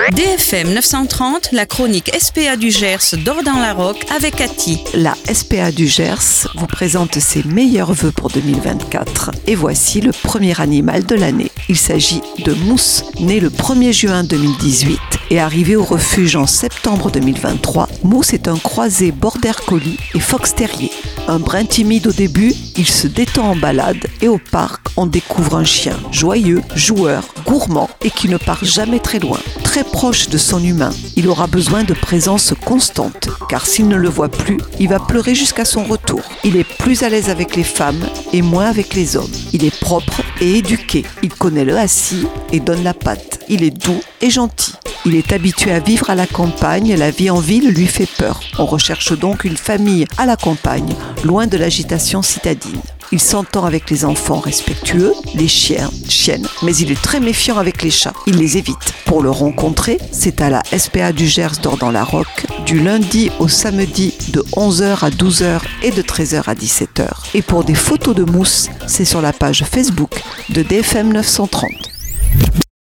DFM 930, la chronique SPA du Gers d'Ordan-la-Roque avec Cathy. La SPA du Gers vous présente ses meilleurs vœux pour 2024. Et voici le premier animal de l'année. Il s'agit de Mousse, né le 1er juin 2018 et arrivé au refuge en septembre 2023. Mousse est un croisé border collie et fox terrier. Un brin timide au début, il se détend en balade et au parc, on découvre un chien joyeux, joueur, gourmand et qui ne part jamais très loin. Très proche de son humain, il aura besoin de présence constante, car s'il ne le voit plus, il va pleurer jusqu'à son retour. Il est plus à l'aise avec les femmes et moins avec les hommes. Il est propre et éduqué. Il connaît le assis et donne la patte. Il est doux et gentil. Il est habitué à vivre à la campagne, la vie en ville lui fait peur. On recherche donc une famille à la campagne, loin de l'agitation citadine. Il s'entend avec les enfants respectueux, les chiennes, mais il est très méfiant avec les chats. Il les évite. Pour le rencontrer, c'est à la SPA du Gers d'Ordan-la-Roque, du lundi au samedi de 11h à 12h et de 13h à 17h. Et pour des photos de Mousse, c'est sur la page Facebook de DFM 930.